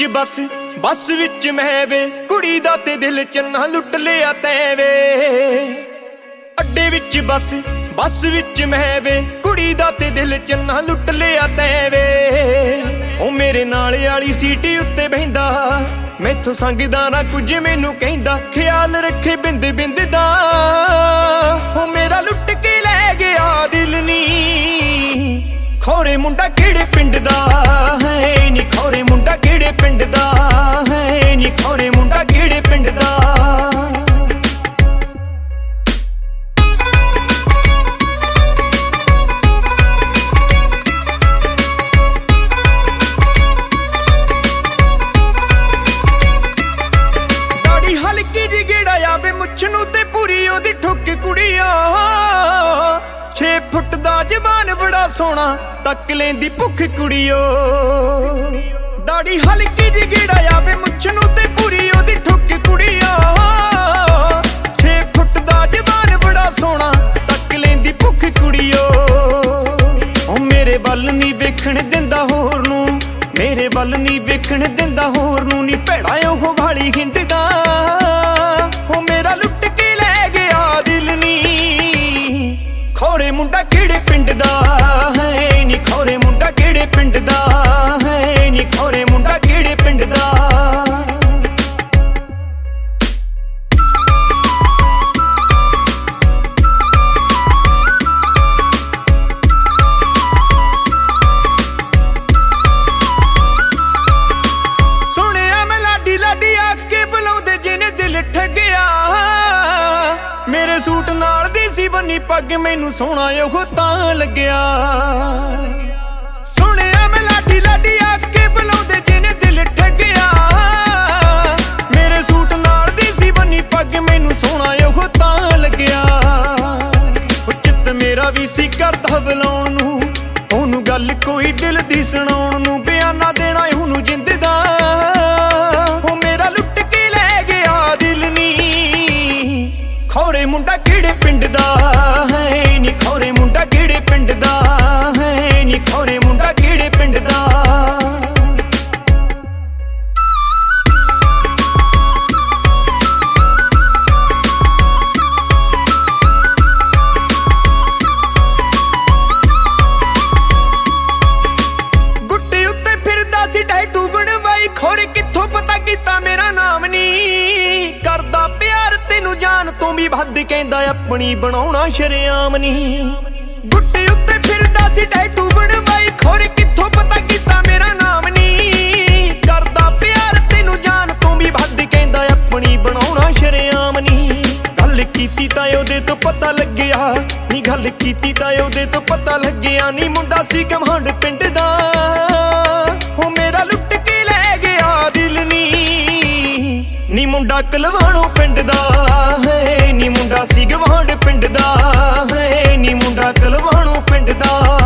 बस विच मैं वे कुड़ी दा ते दिल चन्ना लुट लिया तैं वे। अड्डे विच बस विच मैं वे कुड़ी दा ते दिल चन्ना लुट लिया तैं वे। ओ मेरे नाल आली सीटी उत्ते बहिंदा मैथों संगदा ना कुछ मैनू कहंदा ख्याल रखे बिंद बिंद दा। ओ मेरा लुट के लै गया दिल नी खोरे मुंडा किहड़े पिंड दा है नी खोरे मुंडा किहड़े पिंड दा है नी खोरे मुंडा किहड़े पिंड दा। दाड़ी हल्की जी गेड़ा आवे मुछ नूं ते पूरी ओदी ठुक कुड़िया 6 फुट दा जवान बड़ा सोहना तक लेंदी भुख कुड़ियो। दाड़ी हल्की जी गेड़ा आवे मुछ नूं ते पूरी ओदी ठुक कुड़िया 6 फुट दा जवान बड़ा सोहना तक लेंदी भुख कुड़ियो। ओ मेरे वल नी वेखण दिंदा होर नूं मेरे वल नी वेखण दिंदा होर नूं नी भैड़ा ओह वाली हिंडदा। ओ मेरा लुट के लै गया दिल नी खोरे मुंडा किहड़े पिंड दा है नी खोरे मुंडा किहड़े पिंड दा है नी खोरे मुंडा किहड़े पिंड दा। सुनिया मैं लाडी लाडी आके बुलाउंदे जिने दिल ठगिया। मेरे सूट नाल दी सी बन्नी पग मैनू सोहना ओह तां लग्या। सुनिया मैं लाडी लाडी आके बुलाउंदे जिने दिल ठगिया। मेरे सूट नाल दी सी बन्नी पग मैनू सोहना ओह तां लग्या। चित्त मेरा भी सी करदा बुलाउण नूं ओनू गल कोई दिल दी सुणाउण नूं बयाना देना ओनू जिंद दा। ओ मेरा लुट के लै गया दिल नी खोरे मुंडा किहड़े पिंड दा है नी खोरे मुंडा किहड़े पिंड दा है नी खोरे मुंडा किहड़े पिंड दा। गुट्टी उत्ते फिरदा सी टैटू बनवाई खोरे कित्थों पता कीता मेरा नाम नी करदा प्यार तेनू जान तों भी वध कहंदा अपनी बनाउणा शरेआम नी। गुट्टी उत्ते फिरदा सी टैटू बनवाई खोरे कित्थों पता कीता मेरा नाम नी करदा प्यार तेनू जान तों भी वध कहंदा अपनी बनाउणा शरेआम नी। गल कीती तां ओहदे तों पता लग्गिया नी गल कीती तां ओहदे तों पता लग्गिया नी मुंडा सी गवांढ पिंड दा। ओ मेरा लुट के लै गया दिल नी मुंडा कलवाणों पिंड दा है नी मुंडा सी गवांढ पिंड दा है नी मुंडा कलवाणों पिंड दा।